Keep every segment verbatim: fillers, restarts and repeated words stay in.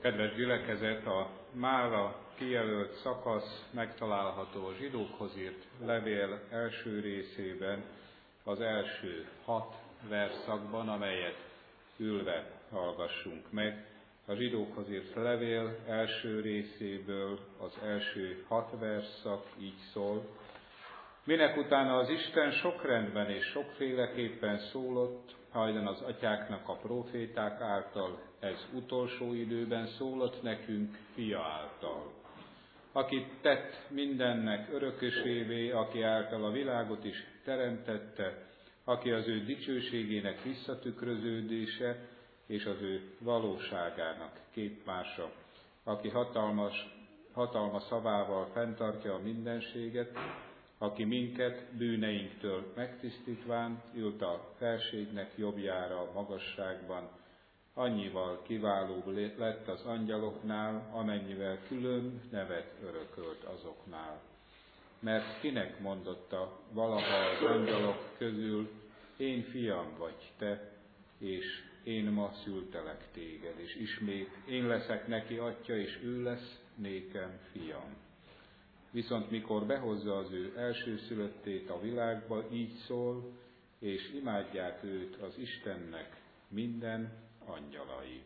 Kedves gyülekezet, a mára kijelölt szakasz megtalálható a zsidókhoz írt levél első részében, az első hat verszakban, amelyet ülve hallgassunk meg. A zsidókhoz írt levél első részéből az első hat verszak így szól: minek utána az Isten sokrendben és sokféleképpen szólott, hajdan az atyáknak a próféták által, ez utolsó időben szólott nekünk fia által, akit tett mindennek örökösévé, aki által a világot is teremtette, aki az ő dicsőségének visszatükröződése és az ő valóságának képmása, aki hatalmas, hatalma szavával fenntartja a mindenséget, aki minket bűneinktől megtisztítván ült a felségnek jobbjára a magasságban, annyival kiválóbb lett az angyaloknál, amennyivel külön nevet örökölt azoknál. Mert kinek mondotta valaha az angyalok közül, én fiam vagy te, és én ma szültelek téged, és ismét én leszek neki atya, és ő lesz nékem fiam. Viszont mikor behozza az ő elsőszülöttét a világba, így szól, és imádják őt az Istennek minden angyalai.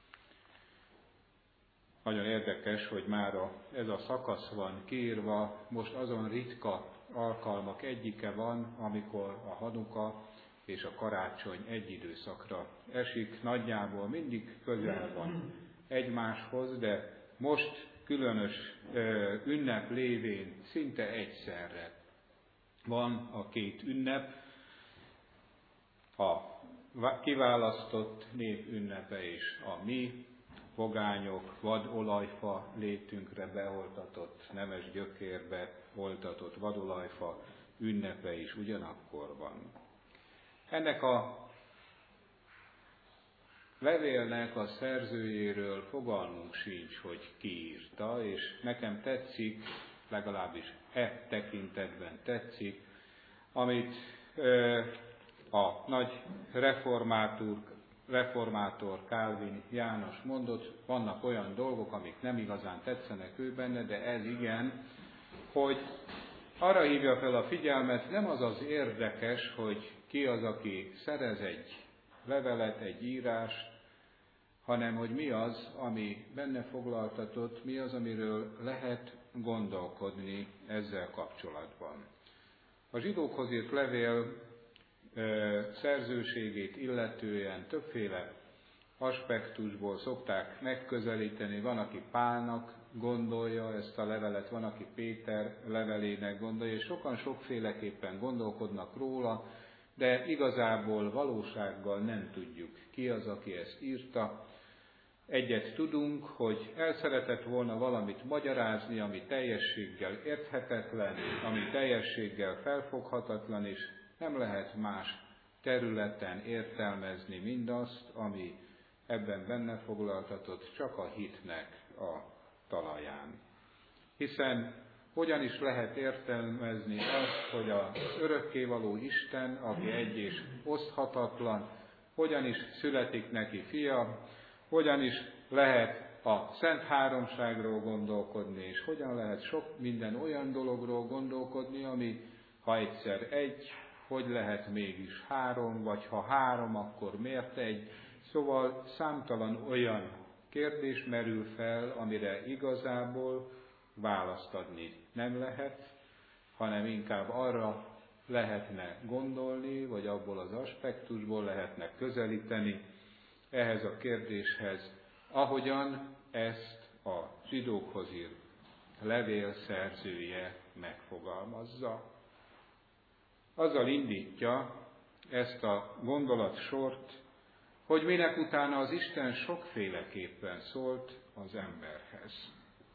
Nagyon érdekes, hogy mára ez a szakasz van kiírva, most azon ritka alkalmak egyike van, amikor a Hanuka és a karácsony egy időszakra esik. Nagyjából mindig közel van egymáshoz, de most különös ünnep lévén szinte egyszerre van a két ünnep, a kiválasztott nép ünnepe és a mi pogányok vadolajfa létünkre beoltatott, nemes gyökérbe oltatott vadolajfa ünnepe is ugyanakkor van. Ennek a levélnek a szerzőjéről fogalmunk sincs, hogy ki írta, és nekem tetszik, legalábbis e tekintetben tetszik, amit ö, a nagy reformátor, reformátor Calvin János mondott. Vannak olyan dolgok, amik nem igazán tetszenek ő benne, de ez igen, hogy arra hívja fel a figyelmet, nem az az érdekes, hogy ki az, aki szerez egy levelet, egy írást, hanem hogy mi az, ami benne foglaltatott, mi az, amiről lehet gondolkodni ezzel kapcsolatban. A zsidókhoz írt levél e, szerzőségét illetően többféle aspektusból szokták megközelíteni. Van, aki Pálnak gondolja ezt a levelet, van, aki Péter levelének gondolja, és sokan sokféleképpen gondolkodnak róla, de igazából valósággal nem tudjuk, ki az, aki ezt írta. Egyet tudunk, hogy el szeretett volna valamit magyarázni, ami teljességgel érthetetlen, ami teljességgel felfoghatatlan, és nem lehet más területen értelmezni mindazt, ami ebben benne foglaltatott, csak a hitnek a talaján. Hiszen hogyan is lehet értelmezni azt, hogy az örökkévaló Isten, aki egy és oszthatatlan, hogyan is születik neki fia, hogyan is lehet a Szent Háromságról gondolkodni, és hogyan lehet sok minden olyan dologról gondolkodni, ami ha egyszer egy, hogy lehet mégis három, vagy ha három, akkor miért egy? Szóval számtalan olyan kérdés merül fel, amire igazából választ adni nem lehet, hanem inkább arra lehetne gondolni, vagy abból az aspektusból lehetne közelíteni ehhez a kérdéshez, ahogyan ezt a zsidókhoz írt levél szerzője megfogalmazza. Azzal indítja ezt a gondolatsort, hogy minek utána az Isten sokféleképpen szólt az emberhez.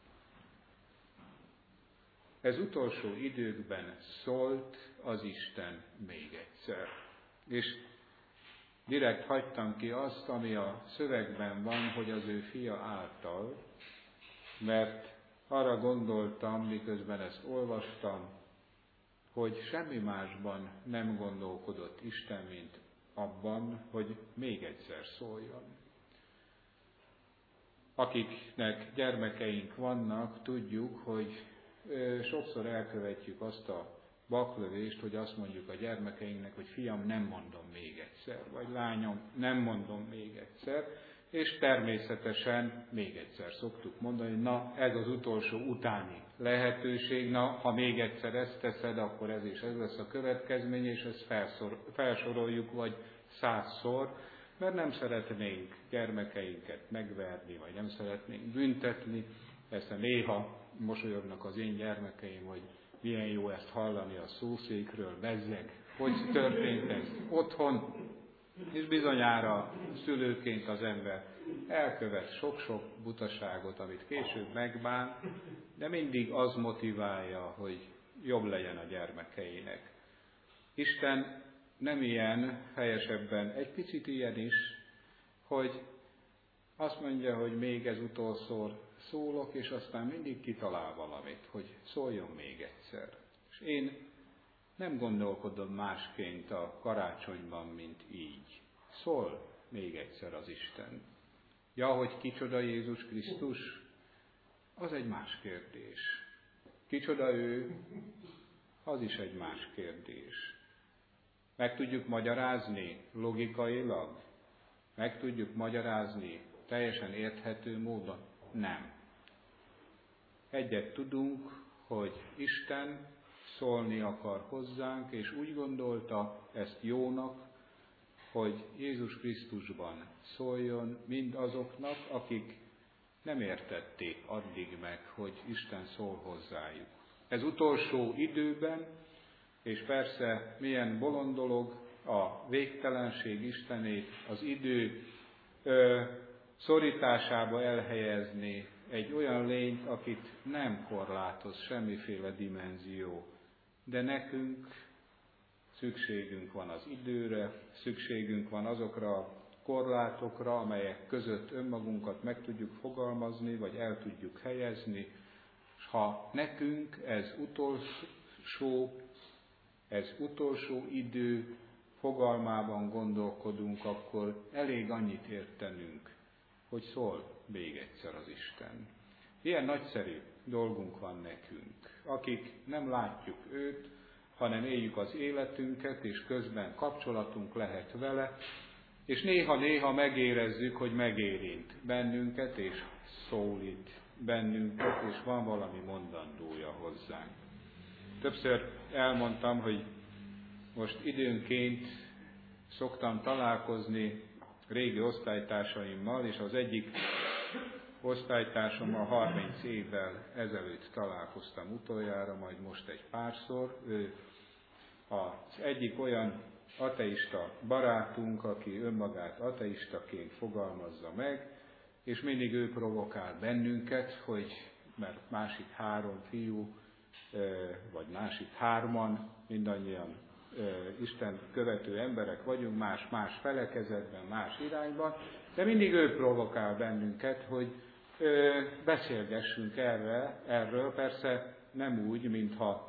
Ez utolsó időkben szólt az Isten még egyszer. És direkt hagytam ki azt, ami a szövegben van, hogy az ő fia által, mert arra gondoltam, miközben ezt olvastam, hogy semmi másban nem gondolkodott Isten, mint abban, hogy még egyszer szóljon. akiknek gyermekeink vannak, tudjuk, hogy sokszor elkövetjük azt a baklövést, hogy azt mondjuk a gyermekeinknek, hogy fiam, nem mondom még egyszer, vagy lányom, nem mondom még egyszer, és természetesen még egyszer szoktuk mondani, hogy na, ez az utolsó utáni lehetőség, na, ha még egyszer ezt teszed, akkor ez és ez lesz a következmény, és ezt felszor, felsoroljuk, vagy százszor, mert nem szeretnénk gyermekeinket megverni, vagy nem szeretnénk büntetni. Persze néha mosolyognak az én gyermekeim, hogy milyen jó ezt hallani a szószékről, bezzeg, hogy történt ez otthon, és bizonyára szülőként az ember elkövet sok-sok butaságot, amit később megbán, de mindig az motiválja, hogy jobb legyen a gyermekeinek. Isten nem ilyen, helyesebben egy picit ilyen is, hogy azt mondja, hogy még ez utolszor szólok, és aztán mindig kitalál valamit, hogy szóljon még egyszer. És én nem gondolkodom másként a karácsonyban, mint így. Szól még egyszer az Isten. Ja, hogy kicsoda Jézus Krisztus, az egy más kérdés. Kicsoda ő, az is egy más kérdés. Meg tudjuk magyarázni logikailag? Meg tudjuk magyarázni teljesen érthető módon? Nem. Egyet tudunk, hogy Isten szólni akar hozzánk, és úgy gondolta ezt jónak, hogy Jézus Krisztusban szóljon mind azoknak, akik nem értették addig meg, hogy Isten szól hozzájuk. Ez utolsó időben, és persze milyen bolond dolog a végtelenség Istenét az idő ö, szorításába elhelyezni egy olyan lényt, akit nem korlátoz semmiféle dimenzió, de nekünk szükségünk van az időre, szükségünk van azokra a korlátokra, amelyek között önmagunkat meg tudjuk fogalmazni, vagy el tudjuk helyezni, és ha nekünk ez utolsó, ez utolsó idő fogalmában gondolkodunk, akkor elég annyit értenünk, hogy szól még egyszer az Isten. Ilyen nagyszerű dolgunk van nekünk, akik nem látjuk őt, hanem éljük az életünket, és közben kapcsolatunk lehet vele, és néha-néha megérezzük, hogy megérint bennünket, és szólít bennünket, és van valami mondandója hozzánk. Többször elmondtam, hogy most időnként szoktam találkozni régi osztálytársaimmal, és az egyik osztálytársammal harminc évvel ezelőtt találkoztam utoljára, majd most egy párszor. Ő az egyik olyan ateista barátunk, aki önmagát ateistaként fogalmazza meg, és mindig ő provokál bennünket, hogy mert másik három fiú, vagy másik hárman, mindannyian Isten követő emberek vagyunk, más-más felekezetben, más irányban, de mindig ő provokál bennünket, hogy beszélgessünk erre, erről, persze nem úgy, mintha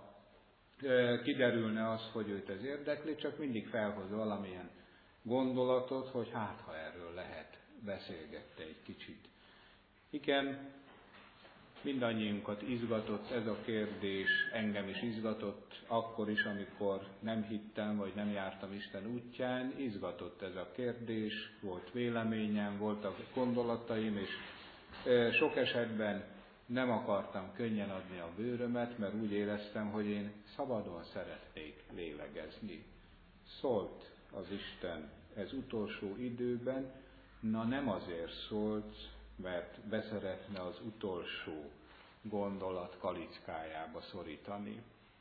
kiderülne az, hogy őt ez érdekli, csak mindig felhoz valamilyen gondolatot, hogy hát, ha erről lehet beszélgetni egy kicsit. Igen, mindannyiunkat izgatott ez a kérdés, engem is izgatott akkor is, amikor nem hittem, vagy nem jártam Isten útján, izgatott ez a kérdés, volt véleményem, voltak gondolataim, és sok esetben nem akartam könnyen adni a bőrömet, mert úgy éreztem, hogy én szabadon szeretnék lélegezni. Szólt az Isten ez utolsó időben, na nem azért szólt, mert beszeretne az utolsó gondolat kalickájába szorítani,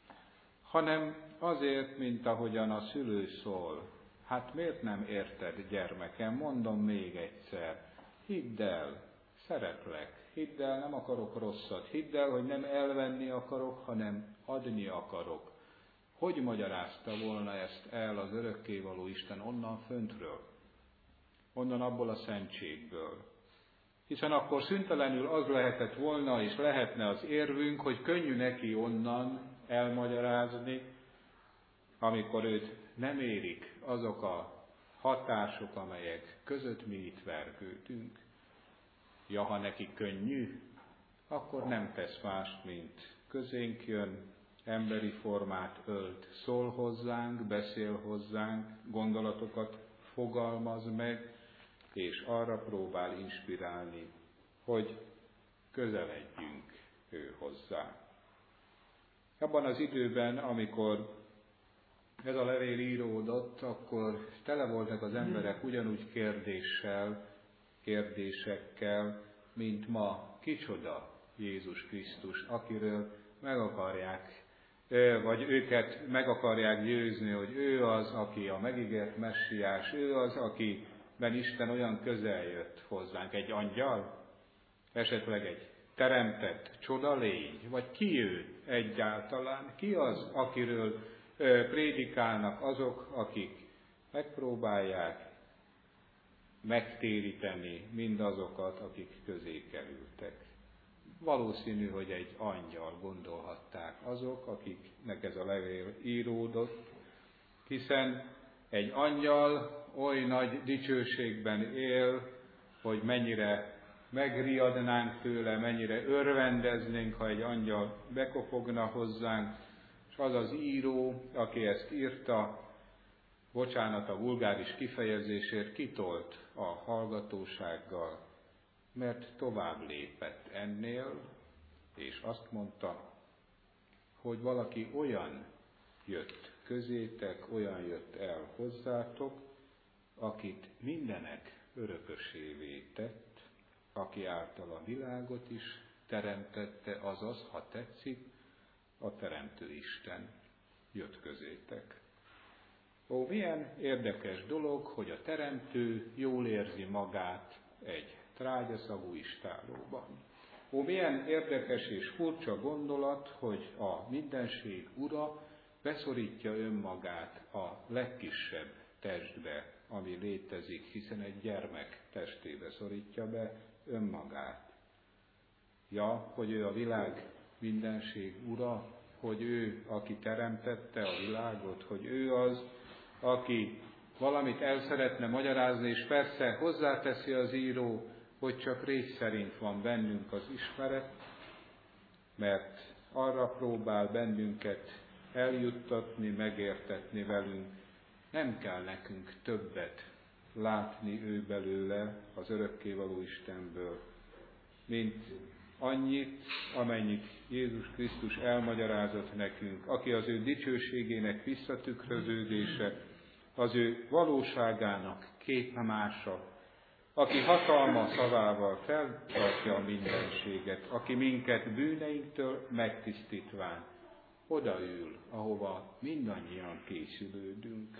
hanem azért, mint ahogyan a szülő szól. Hát miért nem érted, gyermekem, mondom még egyszer, hidd el, szeretlek, hidd el, nem akarok rosszat, hidd el, hogy nem elvenni akarok, hanem adni akarok. Hogy magyarázta volna ezt el az örökkévaló Isten onnan föntről, onnan abból a szentségből? Hiszen akkor szüntelenül az lehetett volna, és lehetne az érvünk, hogy könnyű neki onnan elmagyarázni, amikor őt nem érik azok a hatások, amelyek között mi itt vergődünk. Ja, ha neki könnyű, akkor nem tesz mást, mint közénk jön, emberi formát ölt, szól hozzánk, beszél hozzánk, gondolatokat fogalmaz meg, és arra próbál inspirálni, hogy közeledjünk ő hozzá. Abban az időben, amikor ez a levél íródott, akkor tele voltak az emberek ugyanúgy kérdéssel, kérdésekkel, mint ma, kicsoda Jézus Krisztus, akiről meg akarják, vagy őket meg akarják győzni, hogy ő az, aki a megígért messiás, ő az, akiben Isten olyan közel jött hozzánk, egy angyal, esetleg egy teremtett csodalény, vagy ki ő egyáltalán, ki az, akiről prédikálnak azok, akik megpróbálják megtéríteni mindazokat, akik közé kerültek. Valószínű, hogy egy angyal, gondolhatták azok, akiknek ez a levél íródott, hiszen egy angyal oly nagy dicsőségben él, hogy mennyire megriadnánk tőle, mennyire örvendeznénk, ha egy angyal bekopogna hozzánk, és az az író, aki ezt írta, bocsánat a vulgáris kifejezésért, kitolt a hallgatósággal, mert tovább lépett ennél, és azt mondta, hogy valaki olyan jött közétek, olyan jött el hozzátok, akit mindenek örökösévé tett, aki által a világot is teremtette, azaz, ha tetszik, a Teremtő Isten jött közétek. Ó, milyen érdekes dolog, hogy a Teremtő jól érzi magát egy trágyaszagú istállóban. Ó, milyen érdekes és furcsa gondolat, hogy a mindenség ura beszorítja önmagát a legkisebb testbe, ami létezik, hiszen egy gyermek testébe szorítja be önmagát. Ja, hogy ő a világ mindenség ura, hogy ő, aki teremtette a világot, hogy ő az, aki valamit el szeretne magyarázni, és persze hozzáteszi az író, hogy csak rész szerint van bennünk az ismeret, mert arra próbál bennünket eljuttatni, megértetni velünk. Nem kell nekünk többet látni ő belőle, az örökkévaló Istenből, mint annyit, amennyit Jézus Krisztus elmagyarázott nekünk, aki az ő dicsőségének visszatükröződése, az ő valóságának képmása, aki hatalma szavával feltartja a mindenséget, aki minket bűneinktől megtisztítván odaül, ahova mindannyian készülődünk.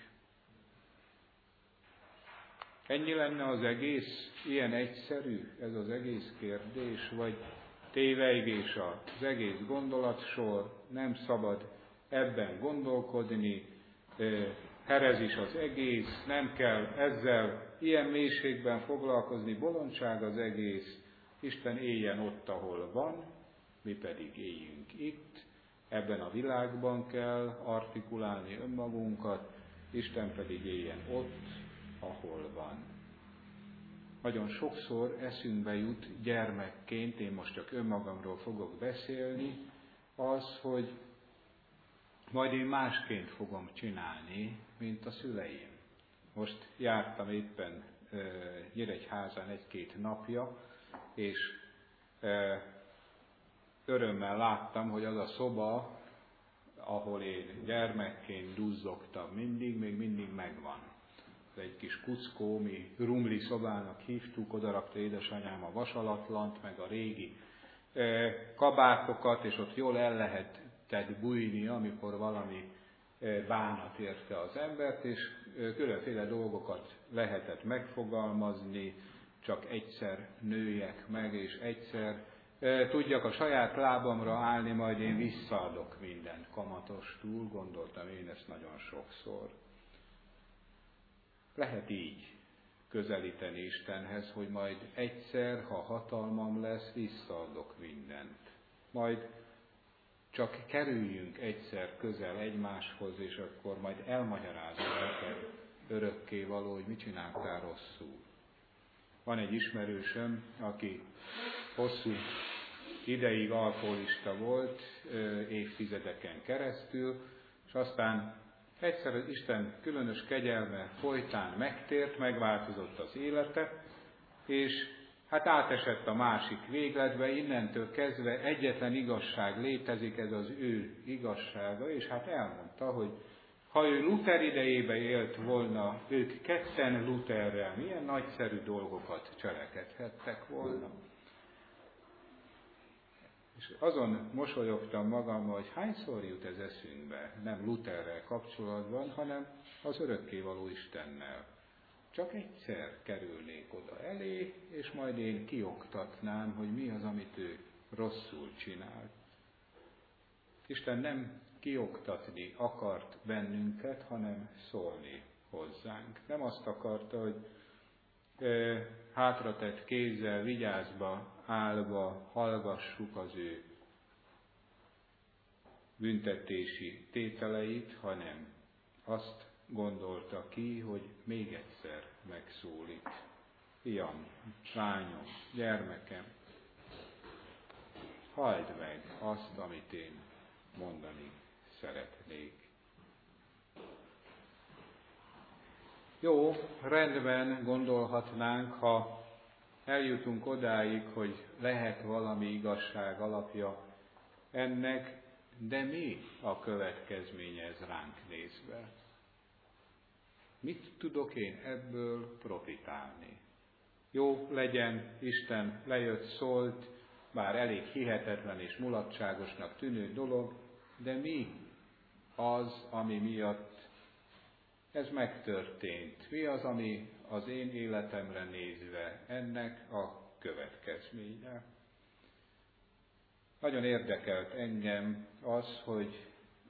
Ennyi lenne az egész, ilyen egyszerű ez az egész kérdés, vagy tévejgés az egész gondolatsor, nem szabad ebben gondolkodni, herezis az egész, nem kell ezzel ilyen mélységben foglalkozni, bolondság az egész, Isten éljen ott, ahol van, mi pedig éljünk itt, ebben a világban kell artikulálni önmagunkat, Isten pedig éljen ott, ahol van. Nagyon sokszor eszünkbe jut gyermekként, én most csak önmagamról fogok beszélni, az, hogy majd én másként fogom csinálni, mint a szüleim. Most jártam éppen e, Nyíregyházán egy-két napja, és e, örömmel láttam, hogy az a szoba, ahol én gyermekként duzzogtam mindig, még mindig megvan. Ez egy kis kuckó, mi rumli szobának hívtuk, odarakta édesanyám a vasalatlant, meg a régi e, kabátokat, és ott jól el lehetett bújni, amikor valami e, bánat érte az embert, és e, különféle dolgokat lehetett megfogalmazni, csak egyszer nőjek meg, és egyszer e, tudjak a saját lábamra állni, majd én visszaadok mindent kamatostul, gondoltam én ezt nagyon sokszor. Lehet így közelíteni Istenhez, hogy majd egyszer, ha hatalmam lesz, visszaadok mindent. Majd csak kerüljünk egyszer közel egymáshoz, és akkor majd elmagyarázom neked örökkévaló, hogy mit csináltál rosszul. Van egy ismerősöm, aki hosszú ideig alkoholista volt, évtizedeken keresztül, és aztán egyszer az Isten különös kegyelme folytán megtért, megváltozott az élete, és hát átesett a másik végletbe, innentől kezdve egyetlen igazság létezik, ez az ő igazsága, és hát elmondta, hogy ha ő Luther idejébe élt volna, ők ketten Lutherrel milyen nagyszerű dolgokat cselekedhettek volna. És azon mosolyogtam magammal, hogy hányszor jut ez eszünkbe, nem Lutherrel kapcsolatban, hanem az örökkévaló Istennel. Csak egyszer kerülnék oda elé, és majd én kioktatnám, hogy mi az, amit ő rosszul csinált. Isten nem kioktatni akart bennünket, hanem szólni hozzánk. Nem azt akarta, hogy e, hátratett kézzel, vigyázba, állva hallgassuk az ő büntetési tételeit, hanem azt gondolta ki, hogy még egyszer megszólít. Fiam, lányom, gyermekem, halld meg azt, amit én mondani szeretnék. Jó, rendben gondolhatnánk, ha eljutunk odáig, hogy lehet valami igazság alapja ennek, de mi a következménye ez ránk nézve? Mit tudok én ebből profitálni? Jó, legyen, Isten lejött, szólt, bár elég hihetetlen és mulatságosnak tűnő dolog, de mi az, ami miatt ez megtörtént? Mi az, ami az én életemre nézve ennek a következménye? Nagyon érdekelt engem az, hogy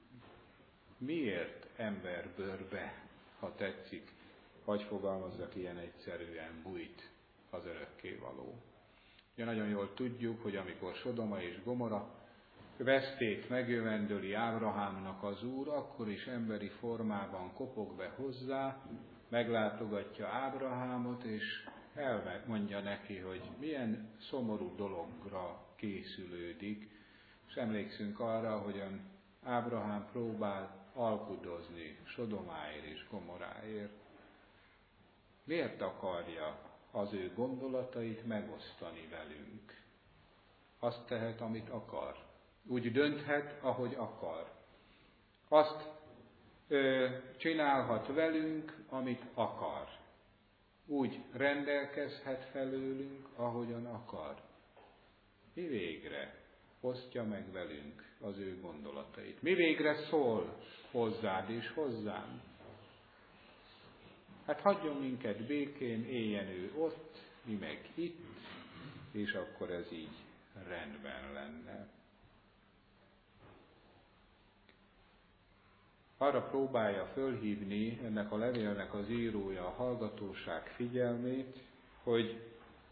miért emberbőrbe, ha tetszik, vagy fogalmazzak ilyen egyszerűen, bújt az örökkévaló. Ugye nagyon jól tudjuk, hogy amikor Sodoma és Gomora vesztét megövendöli Ábrahámnak az Úr, akkor is emberi formában kopog be hozzá, meglátogatja Ábrahámot, és elmondja neki, hogy milyen szomorú dologra készülődik, és emlékszünk arra, hogyan Ábrahám próbál alkudozni Sodomáért és Gomoráért. Miért akarja az ő gondolatait megosztani velünk? Azt tehet, amit akar. Úgy dönthet, ahogy akar. Azt ö, csinálhat velünk, amit akar. Úgy rendelkezhet felőlünk, ahogyan akar. Mi végre osztja meg velünk az ő gondolatait? Mi végre szól hozzád és hozzám? Hát hagyjon minket békén, éljen ő ott, mi meg itt, és akkor ez így rendben lenne. Arra próbálja fölhívni ennek a levélnek az írója a hallgatóság figyelmét, hogy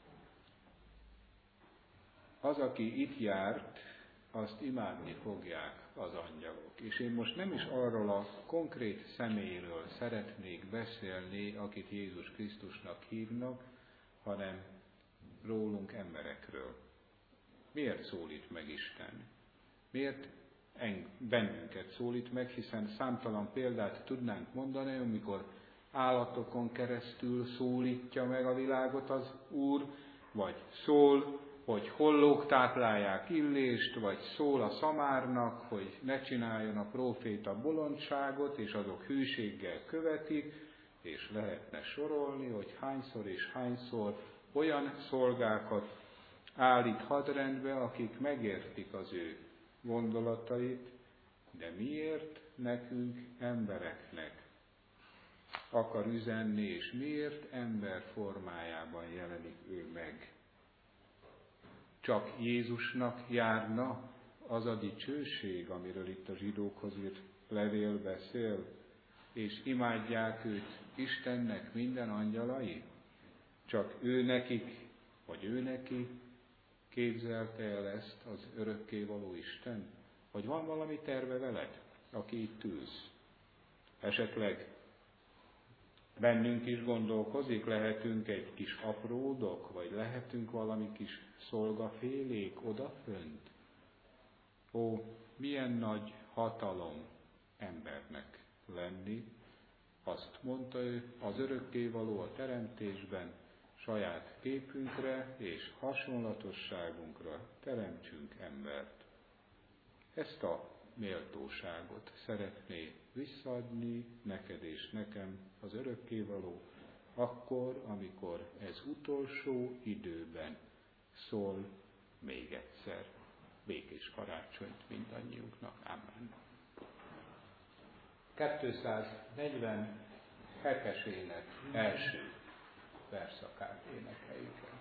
az, aki itt járt, azt imádni fogják az angyalok. És én most nem is arról a konkrét személyről szeretnék beszélni, akit Jézus Krisztusnak hívnak, hanem rólunk emberekről. Miért szólít meg Isten? Miért bennünket szólít meg, hiszen számtalan példát tudnánk mondani, amikor állatokon keresztül szólítja meg a világot az Úr, vagy szól, hogy hollók táplálják illést, vagy szól a szamárnak, hogy ne csináljon a próféta bolondságot, és azok hűséggel követik, és lehetne sorolni, hogy hányszor és hányszor olyan szolgákat állít hadrendbe, akik megértik az ő gondolatait, de miért nekünk, embereknek akar üzenni, és miért ember formájában jelenik ő meg? Csak Jézusnak járna az a dicsőség, amiről itt a zsidókhoz írt levél beszél, és imádják őt Istennek minden angyalai? Csak ő nekik, vagy ő neki képzelte el ezt az örökkévaló Isten? Vagy van valami terve veled, aki itt ülsz? Esetleg Bennünk is gondolkozik, lehetünk egy kis apródok, vagy lehetünk valami kis szolgafélék odafönt? Ó, milyen nagy hatalom embernek lenni, azt mondta ő, az örökkévaló a teremtésben, saját képünkre és hasonlatosságunkra teremtsünk embert. Ezt a méltóságot szeretné visszaadni neked és nekem az örökkévaló, akkor, amikor ez utolsó időben szól még egyszer. Békés karácsonyt mindannyiunknak. Amen. kétszáznegyvenhetes ének első verszakát énekeljük.